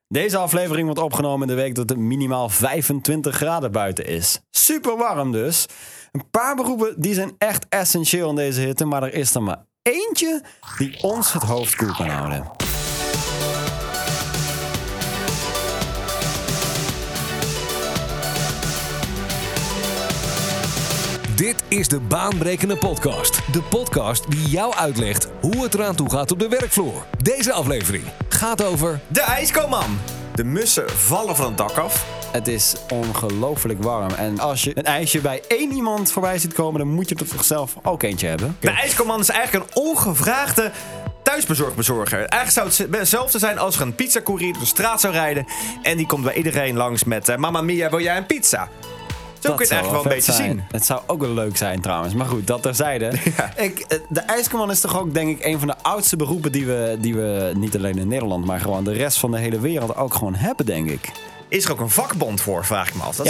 Deze aflevering wordt opgenomen in de week dat het minimaal 25 graden buiten is. Super warm dus. Een paar beroepen die zijn echt essentieel in deze hitte, maar er is er maar eentje die ons het hoofd koel kan houden. Dit is de Baanbrekende Podcast. De podcast die jou uitlegt hoe het eraan toe gaat op de werkvloer. Deze aflevering gaat over... De ijskoman. De mussen vallen van het dak af. Het is ongelooflijk warm. En als je een ijsje bij één iemand voorbij ziet komen, dan moet je er toch zelf ook eentje hebben. De ijskoman is eigenlijk een ongevraagde thuisbezorger. Eigenlijk zou het hetzelfde zijn als er een pizzacourier door de straat zou rijden. En die komt bij iedereen langs met... Mamma mia, wil jij een pizza? Zo kun je het echt wel een beetje zien. Het zou ook wel leuk zijn trouwens. Maar goed, dat terzijde. Ja. De ijskoman is toch ook denk ik een van de oudste beroepen die we niet alleen in Nederland, maar gewoon de rest van de hele wereld ook gewoon hebben, denk ik. Is er ook een vakbond voor, vraag ik me af.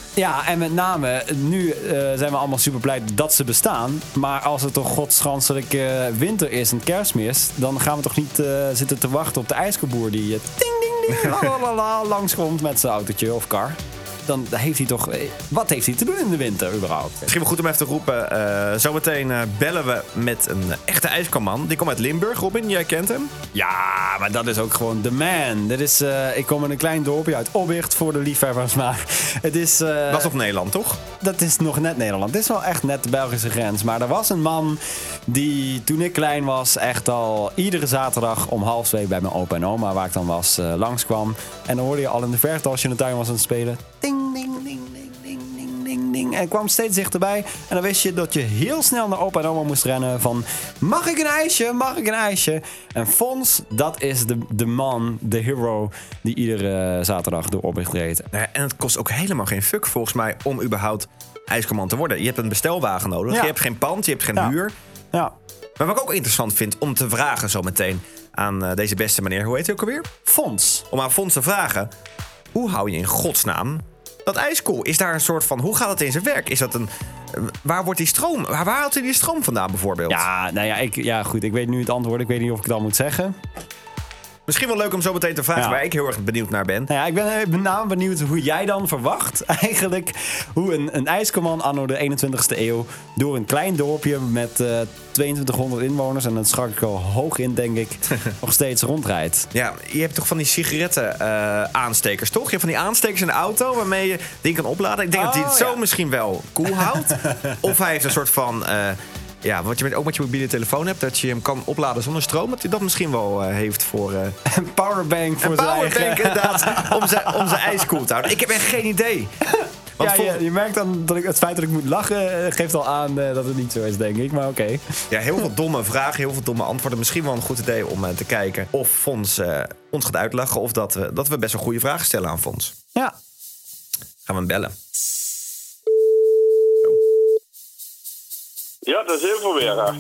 En met name, nu zijn we allemaal super blij dat ze bestaan. Maar als het toch godsganselijk winter is en kerstmis, dan gaan we toch niet zitten te wachten op de ijskoboer die ding ding ding langskomt met zijn autootje of kar. Dan heeft hij toch... Wat heeft hij te doen in de winter überhaupt? Misschien wel goed om even te roepen. Zometeen bellen we met een echte ijskoman. Die komt uit Limburg, Robin. Jij kent hem? Ja, maar dat is ook gewoon de man. Ik kom in een klein dorpje uit Obicht voor de liefhebbers. Maar het is... Dat is op Nederland, toch? Dat is nog net Nederland. Het is wel echt net de Belgische grens. Maar er was een man die toen ik klein was echt al iedere zaterdag om 1:30 bij mijn opa en oma, waar ik dan was, langskwam. En dan hoorde je al in de verte als je in de tuin was aan het spelen. Ding, ding, ding, ding, ding, ding, ding, ding. En kwam steeds dichterbij. En dan wist je dat je heel snel naar opa en oma moest rennen van... Mag ik een ijsje? Mag ik een ijsje? En Fons, dat is de man, de hero, die iedere zaterdag door Obicht reed. En het kost ook helemaal geen fuck volgens mij om überhaupt ijskoman te worden. Je hebt een bestelwagen nodig. Ja. Je hebt geen pand, je hebt geen huur. Ja. Maar wat ik ook interessant vind om te vragen zo meteen aan deze beste meneer. Hoe heet hij ook alweer? Fons. Om aan Fons te vragen. Hoe hou je in godsnaam dat ijs koel? Is daar een soort van... Hoe gaat het in zijn werk? Is dat een... Waar wordt die stroom... Waar haalt hij die stroom vandaan bijvoorbeeld? Ja, nou ja, goed. Ik weet nu het antwoord. Ik weet niet of ik het al moet zeggen. Misschien wel leuk om zo meteen te vragen, Ja. waar ik heel erg benieuwd naar ben. Nou ja, ik ben met name benieuwd hoe jij dan verwacht eigenlijk hoe een ijskoman anno de 21ste eeuw door een klein dorpje met 2200 inwoners, en dat schat ik al hoog in, denk ik, nog steeds rondrijdt. Ja, je hebt toch van die sigaretten aanstekers, toch? Je hebt van die aanstekers in de auto waarmee je dingen kan opladen. Ik denk dat hij het zo misschien wel cool houdt. Of hij heeft een soort van... wat je ook met je mobiele telefoon hebt, dat je hem kan opladen zonder stroom. Dat hij dat misschien wel heeft voor... Een powerbank voor een zijn powerbank, eigen... inderdaad, om zijn ijs koel te houden. Ik heb echt geen idee. Want Je merkt dan dat het feit dat ik moet lachen geeft al aan dat het niet zo is, denk ik. Maar oké. Ja, heel veel domme vragen, heel veel domme antwoorden. Misschien wel een goed idee om te kijken of Fons ons gaat uitlachen. Of dat we best wel goede vragen stellen aan Fons. Ja. Gaan we hem bellen. Ja, dat is heel veel weer. Hè.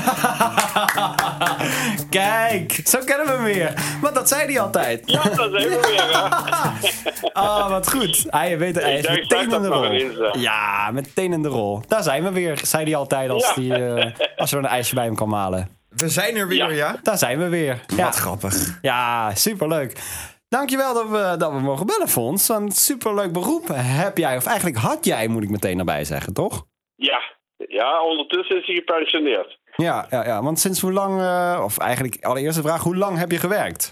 Kijk, zo kennen we hem weer. Want dat zei hij altijd. Ja, dat is heel veel weer. Hè. Wat goed. Hij weet hij is Ik meteen zeg in dat de maar rol. eens, hè. Ja, meteen in de rol. Daar zijn we weer, zei hij altijd als je er een ijsje bij hem kan halen. We zijn er weer, ja? Daar zijn we weer. Ja, Wat grappig. ja, superleuk. Dankjewel dat we mogen bellen, Fons. Een superleuk beroep heb jij, of eigenlijk had jij, moet ik meteen erbij zeggen, toch? Ja, ondertussen is hij gepensioneerd. Ja, want sinds hoe lang, of eigenlijk allereerste vraag, hoe lang heb je gewerkt?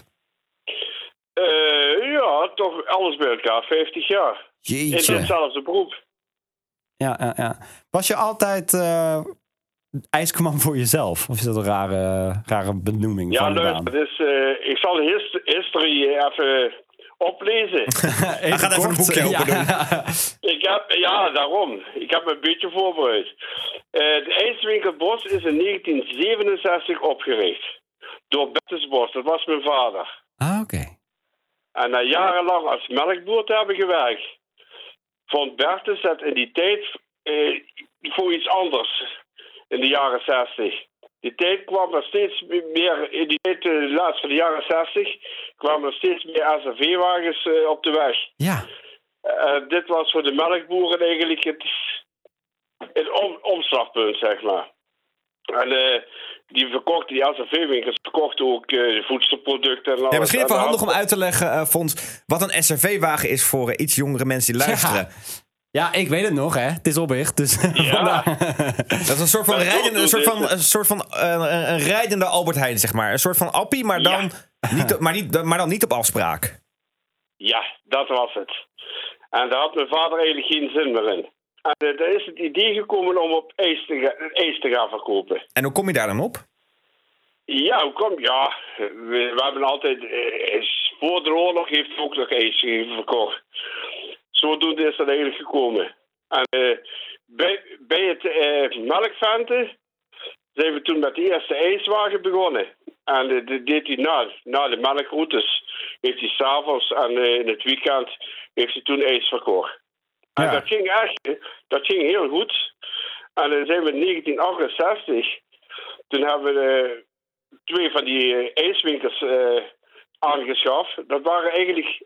Ja, toch alles bij elkaar, 50 jaar. Jeetje. In hetzelfde beroep. Ja. Was je altijd ijskoman voor jezelf? Of is dat een rare benoeming Ja, van de leuk. baan? Dus, ik zal de history even oplezen. Hij gaat even een boekje open doen. Daarom. Ik heb me een beetje voorbereid. De IJswinkel Bos is in 1967 opgericht. Door Bertus Bos, dat was mijn vader. Ah, oké. En na jarenlang als melkboer te hebben gewerkt, vond Bertus het in die tijd voor iets anders. In de jaren 60. Die tijd kwam er steeds meer, in die tijd, de laatste van de jaren 60, kwamen er steeds meer SRV-wagens op de weg. Ja. Dit was voor de melkboeren eigenlijk het omslagpunt, zeg maar. En die SRV-winkels verkochten ook voedselproducten. En alles. Misschien even handig om uit te leggen, Fons, wat een SRV-wagen is voor iets jongere mensen die luisteren. Ja, ik weet het nog, hè. Het is oplicht, dus Ja. Dat is een soort van een rijdende Albert Heijn, zeg maar. Een soort van appie, maar dan, maar dan niet op afspraak. Ja, dat was het. En daar had mijn vader eigenlijk geen zin meer in. En daar is het idee gekomen om op ijs te gaan verkopen. En hoe kom je daar dan op? Ja, hoe kom je? Ja, we hebben altijd... voor de oorlog heeft hij ook nog ijs verkocht. Zodoende is dat eigenlijk gekomen. En bij het melkventen zijn we toen met de eerste ijswagen begonnen. En dat deed hij na de melkroutes. Heeft hij 's avonds en in het weekend heeft hij toen ijs verkocht. En dat ging heel goed. En dan zijn we in 1968. Toen hebben we 2 van die ijswinkels aangeschaft. Dat waren eigenlijk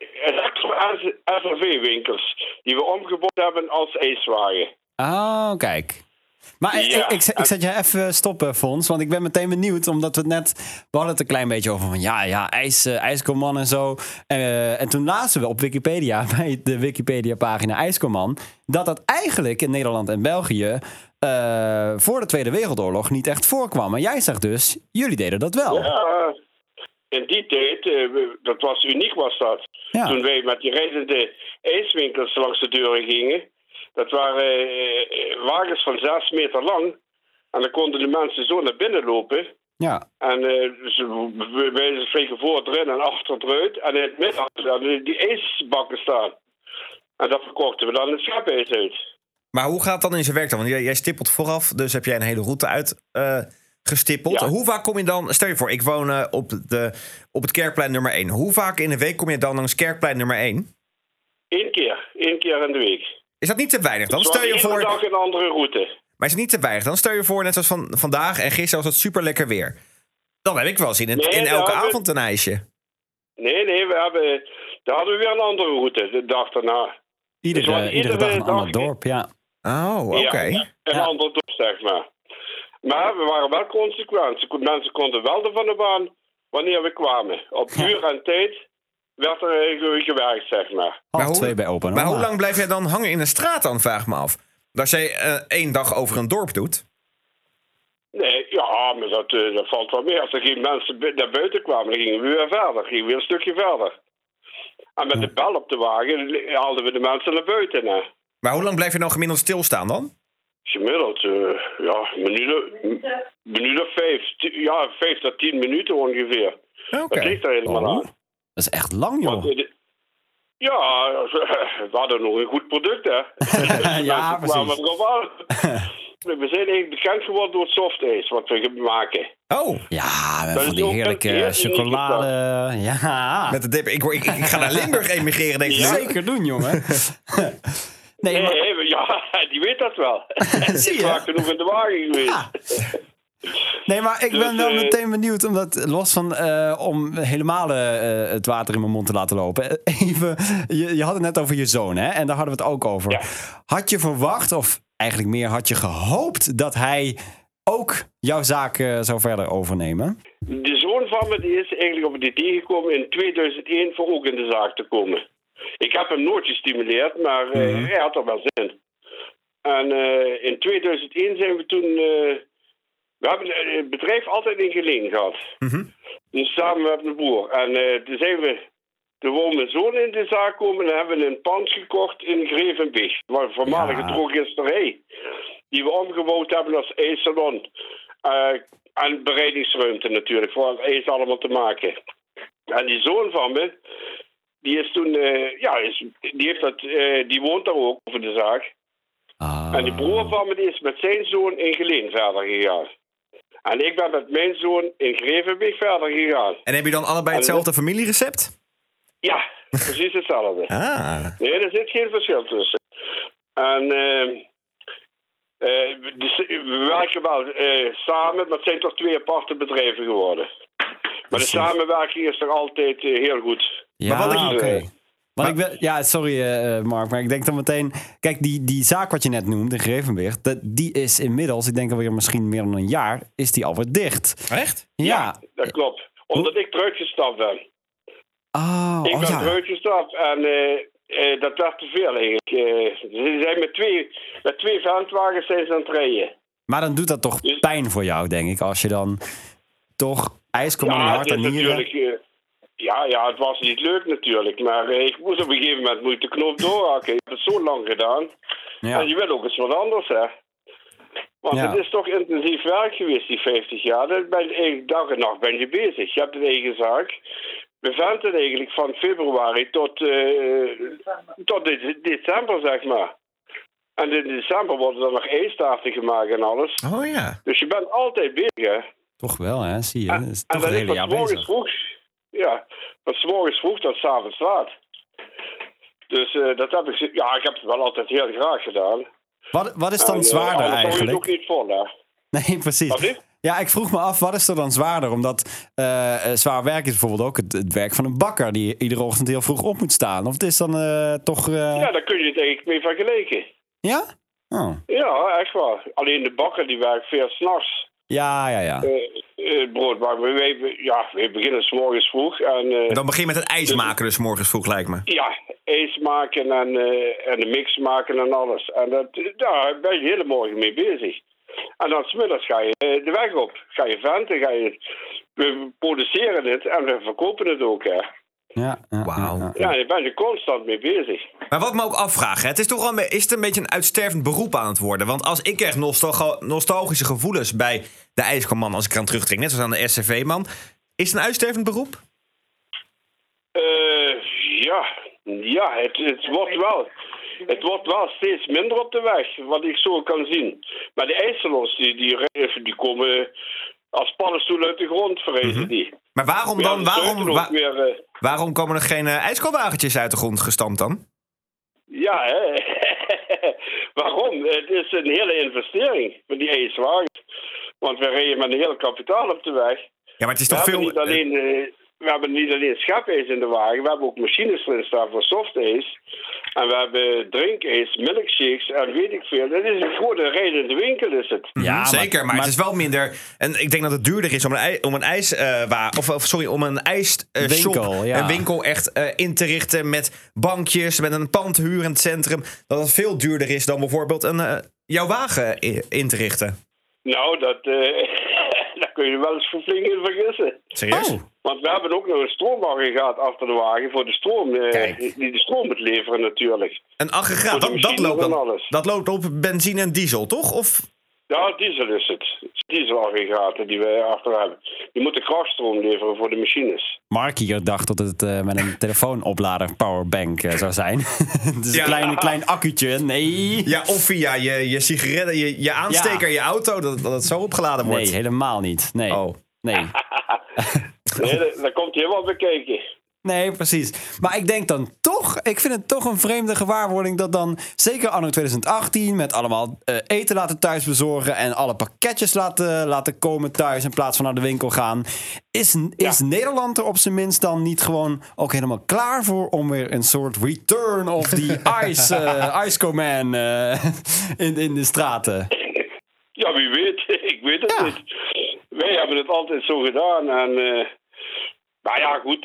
SRV-winkels die we omgebouwd hebben als ijswagen. Oh, kijk. Maar Ja. ik zet je even stoppen, Fons, want ik ben meteen benieuwd, omdat we hadden het een klein beetje over van IJskomman en zo. En toen lazen we op Wikipedia, bij de Wikipedia-pagina IJskomman, dat eigenlijk in Nederland en België voor de Tweede Wereldoorlog niet echt voorkwam. En jij zegt dus, jullie deden dat wel. Ja, in die tijd, dat was uniek was dat. Ja. Toen wij met die rijdende ijswinkels langs de deuren gingen. Dat waren wagens van 6 meter lang. En dan konden de mensen zo naar binnen lopen. Ja. En wij vliegen voor erin en achter eruit. En in het midden hadden die ijsbakken staan. En dat verkochten we dan het schepijs uit. Maar hoe gaat het dan in zijn werk dan? Want jij stippelt vooraf, dus heb jij een hele route uitgestippeld. Ja. Hoe vaak kom je dan... Stel je voor, ik woon op het Kerkplein nummer 1. Hoe vaak in de week kom je dan langs Kerkplein nummer 1? 1 keer in de week. Is dat niet te weinig dan? Dus Stel je voor... iedere dag een andere route. Maar is het niet te weinig? Dan stel je voor, net zoals vandaag en gisteren was het super lekker weer. Dan heb ik wel zin in elke avond een ijsje. Nee, daar hadden we weer een andere route de dag daarna. Iedere dag een ander dorp, ja. Oh, oké. Ja, een ander dorp, zeg maar. Maar we waren wel consequent. Mensen konden wel van de baan wanneer we kwamen. Op uur en tijd werd er gewerkt, zeg maar. Half 2 bij Open Maar Oma. hoe lang blijf jij dan hangen in de straat dan, vraag me af? Als jij 1 dag over een dorp doet... Nee, ja, maar dat valt wel mee. Als er geen mensen naar buiten kwamen, dan gingen we weer verder. Gingen we weer een stukje verder. En met de bel op de wagen haalden we de mensen naar buiten. Hè. Maar hoe lang blijf je dan gemiddeld stilstaan dan? Gemiddeld, minuut of 5 tot 10 minuten ongeveer. Oké. Dat ligt er helemaal aan. Dat is echt lang, joh. Want, ja, we hadden nog een goed product, hè. Ja, Mensen kwamen precies. erop aan. We zijn eigenlijk bekend geworden door het softijs wat we maken. Oh, Ja, Dat van is die ook heerlijke een heel chocolade. Ja, met de dip. Ik ga naar Limburg emigreren, denk ik. zeker doen, jongen. Nee, maar... Ja, die weet dat wel. Zie Die je? is genoeg in de wagen geweest. Ja. Nee, maar ik ben wel meteen benieuwd, omdat los van om helemaal het water in mijn mond te laten lopen. Even, je had het net over je zoon, hè? En daar hadden we het ook over. Ja. Had je verwacht, of eigenlijk meer had je gehoopt, dat hij ook jouw zaak zou verder overnemen? De zoon van me die is eigenlijk op het idee gekomen in 2001 voor ook in de zaak te komen. Ik heb hem nooit gestimuleerd, maar hij had er wel zin in. En in 2001 zijn we toen... we hebben het bedrijf altijd in Geleen gehad. Dus samen met mijn broer. En toen zijn we... Toen wou mijn zoon in de zaak komen en hebben we een pand gekocht in Grevenbeek. Waar een voormalige drogisterij. Die we omgebouwd hebben als ijssalon. En bereidingsruimte natuurlijk, voor het ijs allemaal te maken. En die zoon van me, die is toen... die woont daar ook over de zaak. En die broer van me die is met zijn zoon in Geleen verder gegaan. En ik ben met mijn zoon in Grevenbeek verder gegaan. En heb je dan allebei hetzelfde familierecept? Ja, precies hetzelfde. Ah. Nee, er zit geen verschil tussen. En dus we werken wel samen, maar het zijn toch 2 aparte bedrijven geworden. Maar de samenwerking is er altijd heel goed. Ja, Maar wat ik- oké. Sorry Mark, maar ik denk dan meteen... Kijk, die zaak wat je net noemde, in Grevenberg... die is inmiddels, ik denk alweer misschien meer dan een jaar... is die alweer dicht. Echt? Ja. Dat klopt. Omdat ik teruggestapt ben. Ik ben teruggestapt en dat werd te veel eigenlijk. Ze zijn met twee vrachtwagens zijn ze aan het rijden. Maar dan doet dat toch pijn voor jou, denk ik... als je dan toch ijs komt in je hart en nieren... Het was niet leuk natuurlijk. Maar ik moest op een gegeven moment de knop doorhakken. Ik heb het zo lang gedaan. Ja. En je wil ook eens wat anders, hè. Want het is toch intensief werk geweest, die 50 jaar. Dat ben je eigenlijk dag en nacht ben je bezig. Je hebt een eigen zaak. We venten eigenlijk van februari tot december, zeg maar. En in december worden er nog ijstaarten gemaakt en alles. Oh ja. Dus je bent altijd bezig, hè. Toch wel, hè? Zie je. Dat is toch en een hele jaar bezig. Van 's morgens vroeg tot 's avonds laat. Dus dat heb ik... Ja, ik heb het wel altijd heel graag gedaan. Wat is dan zwaarder eigenlijk? Dat is ook niet vol, hè? Nee, precies. Ja, ik vroeg me af, wat is er dan zwaarder? Omdat zwaar werk is bijvoorbeeld ook het werk van een bakker... die iedere ochtend heel vroeg op moet staan. Of het is dan toch... Ja, daar kun je het eigenlijk mee vergelijken. Ja? Oh. Ja, echt waar. Alleen de bakker die werkt veel 's nachts. Ja. Brood maken. We beginnen 's morgens vroeg. En, dan begin je met het ijs maken dus 's morgens vroeg, lijkt me. Ja, ijs maken en de mix maken en alles. En daar ben je de hele morgen mee bezig. En dan 's middags ga je de weg op. Ga je venten, we produceren het en we verkopen het ook, hè. Wauw. Ja, daar ben je constant mee bezig. Maar wat ik me ook afvraag, is het een beetje een uitstervend beroep aan het worden? Want als ik echt nostalgische gevoelens bij de ijskomman, als ik eraan terugtrek, net zoals aan de SCV-man, is het een uitstervend beroep? Het wordt wel steeds minder op de weg, wat ik zo kan zien. Maar de ijssalons, die komen als paddenstoelen uit de grond, verrezen die. Maar waarom komen er geen ijskoolwagentjes uit de grond gestampt dan? Ja, hè. Waarom? Het is een hele investering van die ijswagens. Want we rijden met een heel kapitaal op de weg. Ja, maar het is toch veel... We hebben niet alleen schepijs in de wagen, we hebben ook machines erin staan voor softijs. En we hebben drinkijs, milkshakes en weet ik veel. Dat is gewoon een rijdende winkel, is het. Ja, zeker, maar het is wel minder... En ik denk dat het duurder is om een ijswinkel echt in te richten met bankjes, met een pand huren in het centrum. Dat het veel duurder is dan bijvoorbeeld jouw wagen in te richten. Nou, daar kun je wel eens flink in vergissen. Serieus? Oh. Want we hebben ook nog een stroomwagen gehad achter de wagen voor de stroom, die de stroom moet leveren natuurlijk. Een aggregaat, dat loopt op benzine en diesel, toch? Of... Ja, diesel is het. Dieselaggregaten die we achter hebben. Die moeten krachtstroom leveren voor de machines. Mark hier dacht dat het met een telefoonoplader powerbank zou zijn. Dus een klein accu'tje, nee. Ja, of via je sigaretten, je aansteker, je auto, dat het zo opgeladen wordt. Nee, helemaal niet. Nee. Oh. Nee. Daar komt hij helemaal bekeken. Nee, precies. Maar ik denk dan toch, ik vind het toch een vreemde gewaarwording dat dan, zeker anno 2018, met allemaal eten laten thuis bezorgen en alle pakketjes laten komen thuis in plaats van naar de winkel gaan. Is Nederland er op zijn minst dan niet gewoon ook helemaal klaar voor om weer een soort return of the Icecoman in de straten? Ja, wie weet. Ik weet het niet. Wij hebben het altijd zo gedaan en... Nou ja, goed,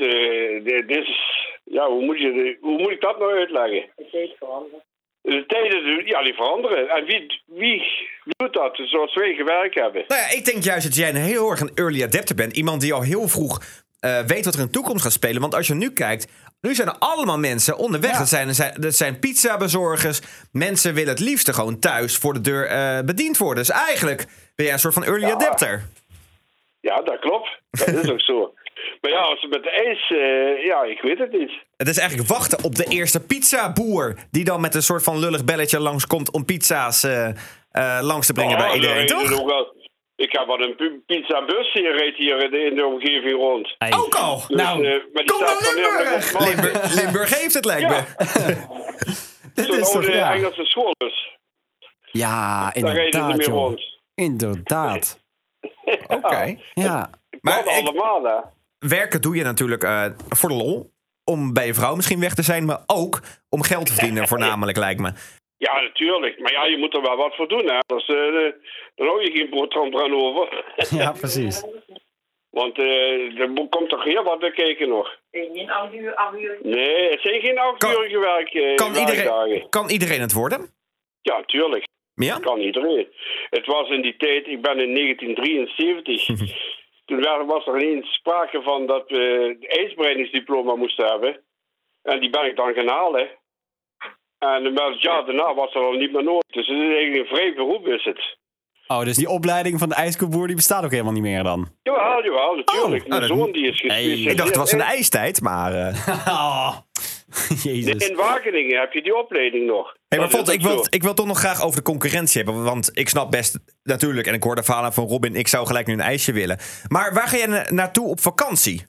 hoe moet ik dat nou uitleggen? De tijden veranderen. De tijden, die veranderen. En wie doet dat zoals wij gewerkt hebben? Nou ja, ik denk juist dat jij een heel erg een early adapter bent. Iemand die al heel vroeg weet wat er in de toekomst gaat spelen. Want als je nu kijkt, nu zijn er allemaal mensen onderweg. Ja. Dat zijn pizzabezorgers. Mensen willen het liefst gewoon thuis voor de deur bediend worden. Dus eigenlijk ben jij een soort van early adapter. Ja, dat klopt. Dat is ook zo. Maar ja, als het met de ijs... ik weet het niet. Het is eigenlijk wachten op de eerste pizzaboer... die dan met een soort van lullig belletje langskomt... om pizza's langs te brengen bij iedereen, toch? Ik heb wat een pizzabus hier in de omgeving rond. Hey. Ook al? Dus, kom naar Limburg! Limburg heeft het, lijkt me. Dit is toch Engelse school dus. Ja, inderdaad, joh. Inderdaad. Oké. Ja. Maar allemaal, hè. Werken doe je natuurlijk voor de lol. om bij je vrouw misschien weg te zijn, maar ook om geld te verdienen voornamelijk, lijkt me. Ja, natuurlijk. Maar ja, je moet er wel wat voor doen, hè. Dan hou je geen boterham eraan over. Ja, precies. Want er komt toch heel wat bekeken nog. Geen 8 uur. Nee, het zijn geen 8-urige werkdagen. Kan iedereen het worden? Ja, tuurlijk. Ja? Kan iedereen. Het was in die tijd, ik ben in 1973. Toen was er ineens sprake van dat we het ijsbreidingsdiploma moesten hebben. En die ben ik dan gaan halen. En het jaar daarna was er al niet meer nodig. Dus het is eigenlijk een vrij beroep is het. Oh, dus die opleiding van de ijskoeboer die bestaat ook helemaal niet meer dan? Jawel, natuurlijk. Mijn zoon die is gespecialiseerd. Ik dacht het was een ijstijd, maar... Oh, Jezus. In Wageningen heb je die opleiding nog. Hey, maar Dat is Fons, ook zo. ik wil toch nog graag over de concurrentie hebben. Want ik snap best natuurlijk, en ik hoor de verhalen van Robin, ik zou gelijk nu een ijsje willen. Maar waar ga je naartoe op vakantie?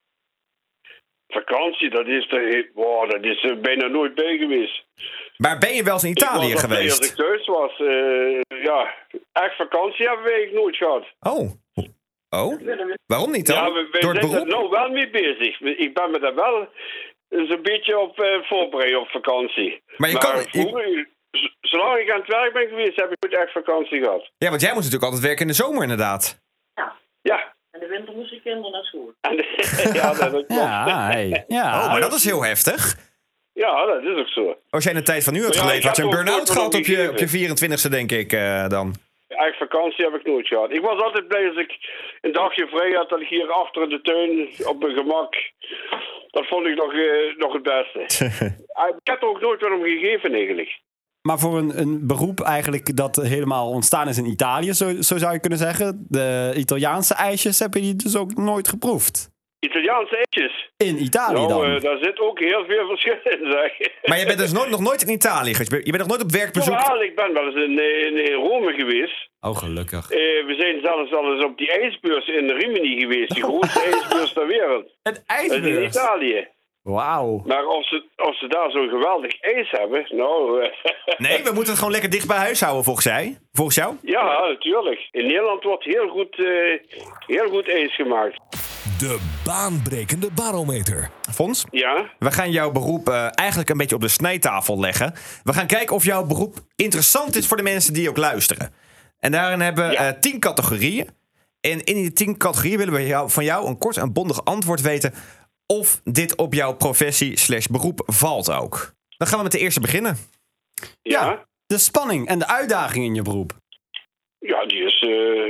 Vakantie, dat is bijna nooit bij geweest. Maar ben je wel eens in Italië Ik was al blij geweest? als ik thuis was. Echt vakantie hebben we eigenlijk nooit gehad. Oh, waarom niet dan? Ja, wij Door het zijn er beroep? nou wel mee bezig. Ik ben me daar wel zo'n beetje op voorbereid op vakantie. Maar je kan- vroeger, zolang ik aan het werk ben geweest, heb ik nooit echt vakantie gehad. Ja, want jij moet natuurlijk altijd werken in de zomer inderdaad. Ja. En de winter moest ik kinderen naar school. Ja, dat klopt. Ja, hey. Ja. Oh, maar dat is heel heftig. Ja, dat is ook zo. Als jij in de tijd van nu had Ja, geleefd, ik had je een heb ook burn-out nooit gehad op gegeven. je 24e, denk ik dan. Echt vakantie heb ik nooit gehad. Ik was altijd blij als ik een dagje vrij had, dat ik hier achter in de tuin op mijn gemak. Dat vond ik nog het beste. Ik heb er ook nooit wat om gegeven eigenlijk. Maar voor een beroep eigenlijk dat helemaal ontstaan is in Italië, zo zou je kunnen zeggen. De Italiaanse ijsjes heb je die dus ook nooit geproefd. Italiaanse eitjes. In Italië dan? Daar zit ook heel veel verschil in, zeg. Maar je bent dus nog nooit in Italië geweest. Je bent nog nooit op werkbezoek. Ja, ik ben wel eens in Rome geweest. Oh, gelukkig. We zijn zelfs al eens op die ijsbeurs in Rimini geweest. Die grootste ijsbeurs ter wereld. Een Dat is in ijsbeurs? Italië. Wauw. Maar of ze daar zo'n geweldig ijs hebben, nou... Nee, we moeten het gewoon lekker dicht bij huis houden, volgens jou. Ja, natuurlijk. In Nederland wordt heel goed ijs gemaakt. De baanbrekende barometer. Fons, Ja? we gaan jouw beroep eigenlijk een beetje op de snijtafel leggen. We gaan kijken of jouw beroep interessant is voor de mensen die ook luisteren. En daarin hebben we 10 categorieën. En in die 10 categorieën willen we van jou een kort en bondig antwoord weten of dit op jouw professie/beroop valt ook. Dan gaan we met de eerste beginnen. Ja? De spanning en de uitdaging in je beroep. Ja, die is...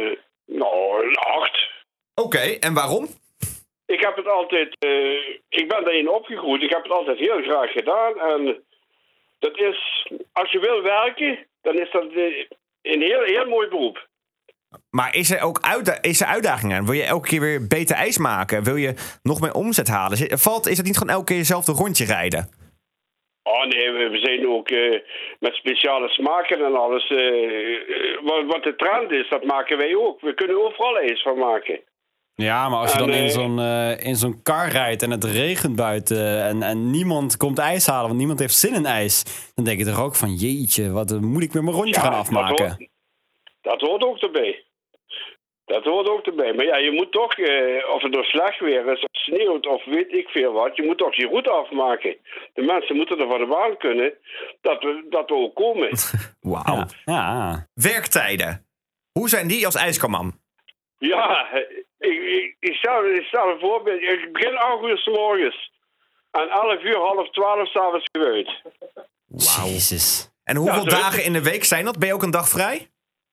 een 8. Oké, en waarom? Ik heb het altijd... ik ben daarin opgegroeid. Ik heb het altijd heel graag gedaan. En dat is... Als je wil werken, dan is dat een heel mooi beroep. Maar is er ook uitdaging aan? Wil je elke keer weer beter ijs maken? Wil je nog meer omzet halen? Is het niet gewoon elke keer jezelfde rondje rijden? Oh nee, we zijn ook met speciale smaken en alles. Wat de trend is, dat maken wij ook. We kunnen overal ijs van maken. Ja, maar als je En, dan in zo'n kar rijdt en het regent buiten en niemand komt ijs halen, want niemand heeft zin in ijs, dan denk je toch ook van jeetje, wat moet ik met mijn rondje gaan afmaken? Dat hoort ook erbij. Dat hoort ook erbij. Maar ja, je moet toch, of het door slecht weer is, of sneeuwt of weet ik veel wat, je moet toch je route afmaken. De mensen moeten er van de baan kunnen dat we ook komen. Wauw. Ja. Werktijden. Hoe zijn die als ijskamman? Ja, ik stel een voorbeeld. Ik begin 8 uur 's morgens. En 11 uur, half 12 s'avonds uit. Jezus. En hoeveel zo- dagen in de week zijn dat? Ben je ook een dag vrij?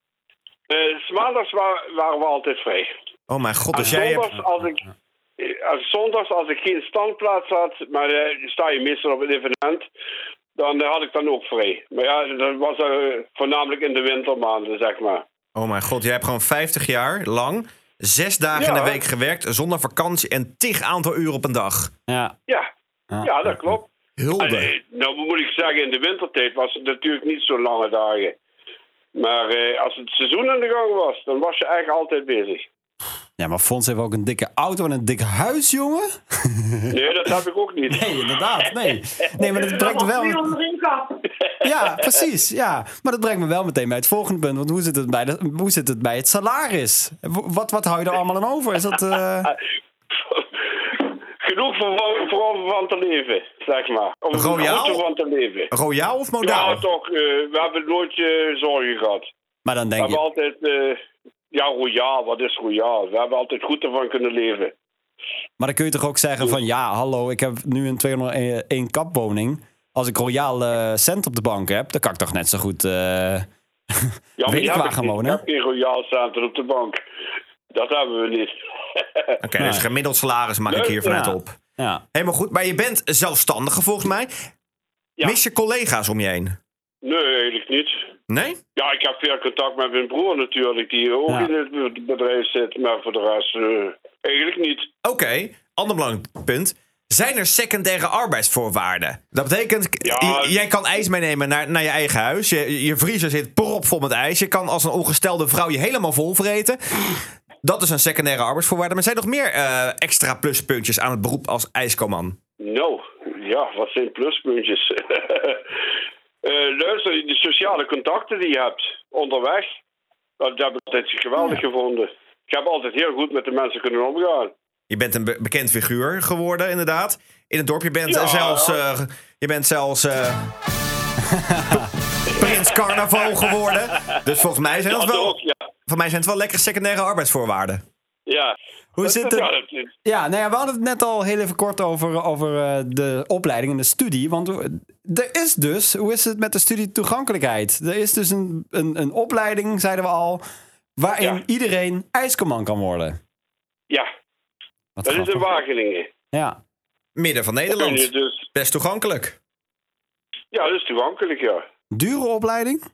's Maandags waren we altijd vrij. Oh mijn god, dus En jij hebt... zondags, als ik geen standplaats had, maar sta je meestal op een evenement, dan had ik dan ook vrij. Maar ja, dat was voornamelijk in de wintermaanden, zeg maar. Oh mijn god, jij hebt gewoon 50 jaar lang 6 dagen in de week gewerkt, zonder vakantie en 10 aantal uren op een dag. Ja. Ja, dat klopt. Hulde. Nou moet ik zeggen, in de wintertijd was het natuurlijk niet zo lange dagen. Maar als het seizoen aan de gang was, dan was je eigenlijk altijd bezig. Ja, maar Fons heeft ook een dikke auto en een dik huis, jongen. Nee, dat heb ik ook niet. Nee, inderdaad. Nee, maar dat brengt me wel... Ja, precies. Ja. Maar dat brengt me wel meteen bij het volgende punt. Want hoe zit het bij het salaris? Wat hou je er allemaal aan over? Is dat... genoeg voor van te leven, zeg maar. Om Royaal? van te leven. Royaal of modaal? Ja, toch. We hebben nooit zorgen gehad. Maar dan We denk hebben je... altijd... royaal, wat is royaal? We hebben altijd goed ervan kunnen leven. Maar dan kun je toch ook zeggen van... Ja, hallo, ik heb nu een 201 kapwoning. Als ik royaal cent op de bank heb... dan kan ik toch net zo goed... Maar weet ik waar niet. gaan wonen? Ik heb geen royaal centen op de bank. Dat hebben we niet. Oké, dus gemiddeld salaris maak ik hier vanuit Ja. op. Ja. Helemaal goed, maar je bent zelfstandige volgens mij. Ja. Mis je collega's om je heen? Nee, eigenlijk niet. Nee? Ja, ik heb veel contact met mijn broer natuurlijk, die ook Ja. in het bedrijf zit. Maar voor de rest eigenlijk niet. Oké, ander belangrijk punt. Zijn er secundaire arbeidsvoorwaarden? Dat betekent, Ja. jij kan ijs meenemen naar je eigen huis. Je vriezer zit propvol met ijs. Je kan als een ongestelde vrouw je helemaal vol vreten. Dat is een secundaire arbeidsvoorwaarde. Maar zijn er nog meer extra pluspuntjes aan het beroep als ijskoman? Nou, ja, wat zijn pluspuntjes? Luister, de sociale contacten die je hebt onderweg, dat heb ik altijd geweldig gevonden. Ik heb altijd heel goed met de mensen kunnen omgaan. Je bent een bekend figuur geworden, inderdaad. In het dorp. Je bent zelfs Prins Carnaval geworden. Dus volgens mij zijn het wel lekkere secundaire arbeidsvoorwaarden. Ja. Hoe zit het? Ja, Ja, nou ja, we hadden het net al heel even kort over de opleiding en de studie. Want er is dus, hoe is het met de studietoegankelijkheid? Er is dus een opleiding, zeiden we al, waarin iedereen ijskoman kan worden. ja, Wat dat is in grappig. Wageningen. Ja. Midden van Kun je Nederland. dus, Best toegankelijk. ja, dat is toegankelijk, ja. Dure opleiding?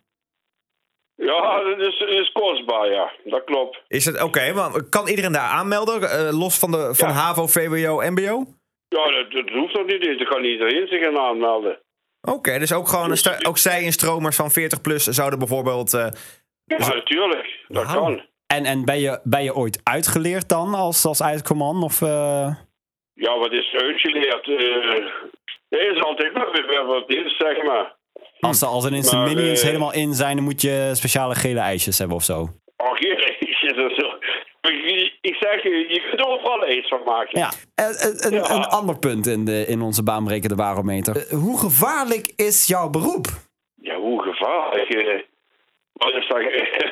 Ja, dat is kostbaar, ja. Dat klopt. Is het oké? Maar kan iedereen daar aanmelden? Los van Ja. HAVO, VWO, MBO? Ja, dat hoeft nog niet eens. Dan kan iedereen zich gaan aanmelden. Oké, dus ook gewoon ook zij in stromers van 40 plus zouden bijvoorbeeld... Ja, natuurlijk. Dat Wauw. kan. En ben je ooit uitgeleerd dan als ijskoman? Of, Ja, wat is uitgeleerd? Er is altijd nog weer wat in, zeg maar. als er in zijn Maar, minions helemaal in zijn, dan moet je speciale gele ijsjes hebben of zo. Oh, geen ijsjes en zo. Ik zeg je kunt er overal ijs van maken. Ja, een ander punt in onze baanbrekende barometer. Hoe gevaarlijk is jouw beroep? Ja, hoe gevaarlijk? Wat is dat?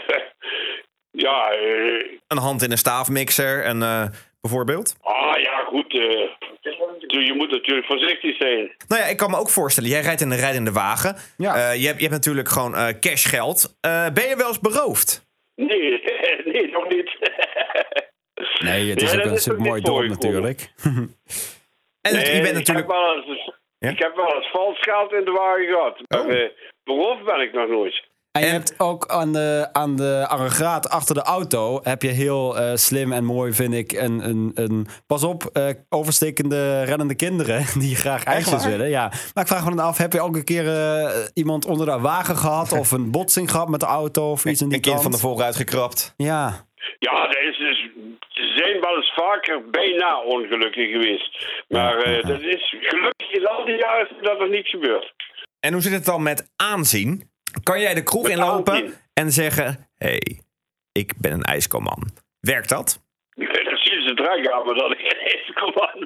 Ja, Een hand in een staafmixer en bijvoorbeeld? ja, goed. Je moet natuurlijk voorzichtig zijn. Nou ja, ik kan me ook voorstellen, jij rijdt in een rijdende wagen. Ja. Je hebt natuurlijk gewoon cashgeld. Ben je wel eens beroofd? Nee, nee, nog niet. Nee, het is Ja, ook dat een is super ook mooi niet dorp voorgekomen. natuurlijk. En je bent natuurlijk... Ik heb wel eens vals geld in de wagen gehad. Maar beroofd ben ik nog nooit. En je hebt ook aan de aggregaat achter de auto... heb je heel slim en mooi, vind ik... een pas op, overstekende rennende kinderen... die graag ijsjes willen. Ja. Maar ik vraag me dan af, heb je ook een keer iemand onder de wagen gehad... of een botsing gehad met de auto of iets in die Een kind trant? van de vooruit gekrapt. Ja. Ja, ze zijn wel eens vaker bijna ongelukkig geweest. Maar dat is gelukkig in al die jaren is dat nog niet gebeurd. En hoe zit het dan met aanzien? Kan jij de kroeg Met inlopen aanzien? en zeggen... Hey, ik ben een ijskoman. Werkt dat? Ik weet dat zien ze draaien aan, maar dat ik geen ijs kom aan.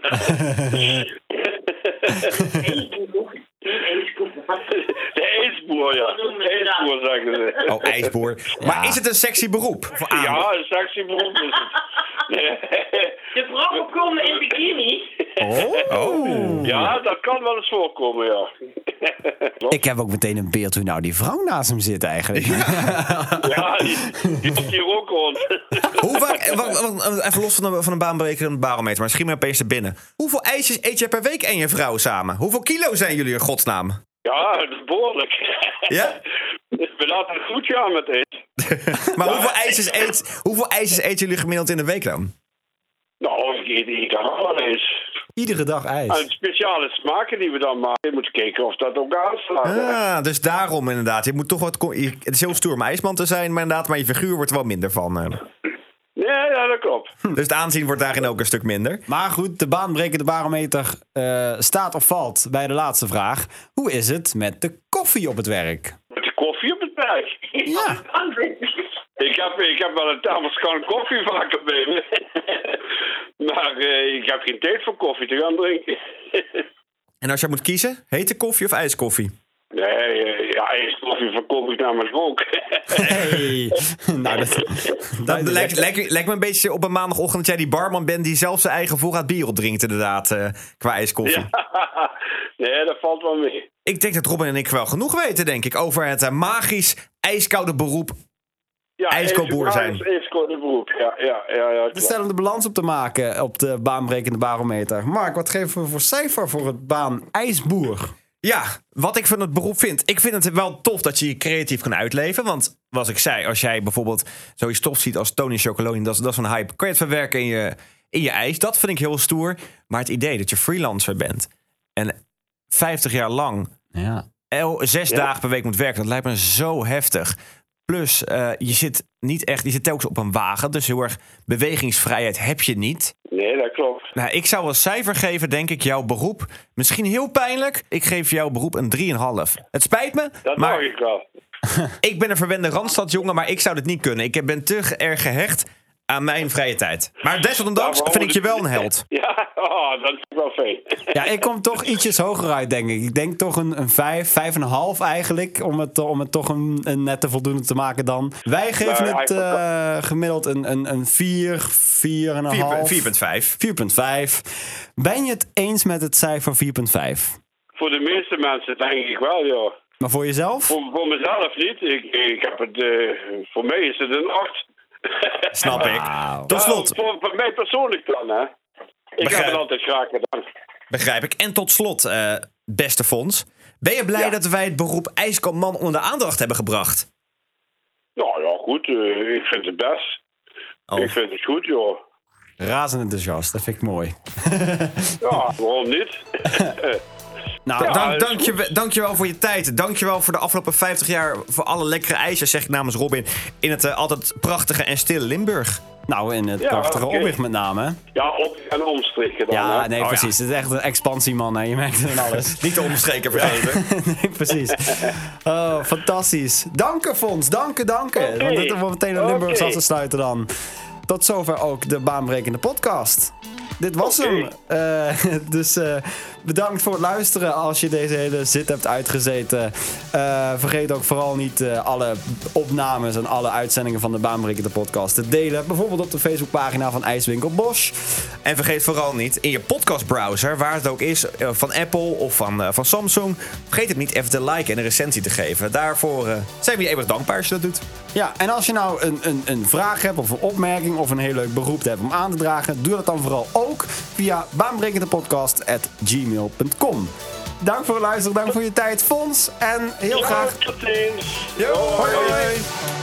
De ijsboer, ja. De ijsboer, zeggen ze. Oh, ijsboer. Maar is het een sexy beroep? Voor aan? Ja, een sexy beroep is het. De vrouwen komen in bikini. Oh. Ja, dat kan wel eens voorkomen, ja. Ik heb ook meteen een beeld hoe nou die vrouw naast hem zit eigenlijk. Ja, die komt hier ook rond. Hoe vaak, even los van een baanbrekende barometer, maar schiet me opeens er binnen. Hoeveel ijsjes eet je per week en je vrouw samen? Hoeveel kilo zijn jullie in godsnaam? Ja, dat is behoorlijk. Ja? We laten het goed gaan met eten. Maar hoeveel ijsjes eten jullie gemiddeld in de week dan? Nou, ik kan wel eens. Iedere dag ijs. En speciale smaken die we dan maken, je moet kijken of dat ook aanslaat. Ah, dus daarom inderdaad. Je moet toch het is heel stoer om ijsman te zijn, maar inderdaad, maar je figuur wordt er wel minder van. Ja, dat klopt. Dus het aanzien wordt daarin ook een stuk minder. Maar goed, de baanbrekende barometer staat of valt bij de laatste vraag. Hoe is het met de koffie op het werk? Met de koffie op het werk. Ja. Ik heb wel een tafelskan koffie vaker bij me. Maar ik heb geen tijd voor koffie te gaan drinken. En als jij moet kiezen, hete koffie of ijskoffie? Nee, ijskoffie verkoop ik namelijk ook. Hey. Nou, Dat lijkt me een beetje op een maandagochtend dat jij die barman bent die zelf zijn eigen voorraad bier opdrinkt inderdaad, qua ijskoffie. Ja. Nee, dat valt wel mee. Ik denk dat Robin en ik wel genoeg weten, denk ik, over het magisch ijskoude beroep ijskoopboer zijn. Ijskoude beroep, ja. We stellen de balans op te maken op de baanbrekende barometer. Mark, wat geven we voor cijfer voor het baan ijsboer? Ja, wat ik van het beroep vind. Ik vind het wel tof dat je je creatief kan uitleven. Want, zoals ik zei, als jij bijvoorbeeld zoiets stof ziet als Tony Chocolonely, dat is een hype. Kan je het verwerken in je ijs? Dat vind ik heel stoer. Maar het idee dat je freelancer bent en 50 jaar lang 6 dagen per week moet werken, dat lijkt me zo heftig. Plus, je zit telkens op een wagen, dus heel erg bewegingsvrijheid heb je niet. Nee, dat klopt. Nou, ik zou een cijfer geven, denk ik, jouw beroep. Misschien heel pijnlijk. Ik geef jouw beroep een 3,5. Het spijt me, dat maar mag ik wel. Ik ben een verwende Randstadjongen, maar ik zou dit niet kunnen. Ik ben te erg gehecht aan mijn vrije tijd. Maar desondanks vind ik je wel een held. Ja, dat is wel fijn. Ja, ik kom toch ietsjes hoger uit, denk ik. Ik denk toch een 5, 5,5 eigenlijk. Om het toch een nette voldoende te maken dan. Wij geven het gemiddeld een 4, 4,5. 4,5. 4,5. Ben je het eens met het cijfer 4,5? Voor de meeste mensen denk ik wel, ja. Maar voor jezelf? Voor mezelf niet. Ik heb het, voor mij is het een 8. Snap ik. Tot slot. Voor mij persoonlijk dan, hè. Ik heb het altijd graag gedaan. Begrijp ik. En tot slot, beste Fons. Ben je blij dat wij het beroep ijskoopman onder de aandacht hebben gebracht? Nou ja, goed. Ik vind het best. Ik vind het goed, joh. Razend enthousiast, dat vind ik mooi. Ja, waarom niet? Nou, dankjewel voor je tijd. Dankjewel voor de afgelopen 50 jaar. Voor alle lekkere ijsjes, zeg ik namens Robin. In het altijd prachtige en stille Limburg. Nou, in het prachtige Opweg met name. Ja, op- en omstreken dan. Ja, hè? nee, precies. Het is echt een expansieman, hè. Je merkt het in alles. Niet de omstreken vergeten. Nee, precies. Oh, fantastisch. Dank, Fons. Dank. Oké. Want dit wordt meteen een Limburgs Oké. af te sluiten dan. Tot zover ook de baanbrekende podcast. Dit was hem. Dus bedankt voor het luisteren als je deze hele zit hebt uitgezeten. Vergeet ook vooral niet alle opnames en alle uitzendingen van de baanbrekende podcast te delen. Bijvoorbeeld op de Facebookpagina van IJswinkel Bosch. En vergeet vooral niet, in je podcastbrowser, waar het ook is, van Apple of van Samsung, vergeet het niet even te liken en een recensie te geven. Daarvoor zijn we je eeuwig dankbaar als je dat doet. Ja, en als je nou een vraag hebt of een opmerking of een heel leuk beroep hebt om aan te dragen, doe dat dan vooral ook via baanbrekendepodcast@gmail.com. Dank voor het luisteren, dank voor je tijd, Fons. En heel graag... Tot ziens. Hoi, hoi.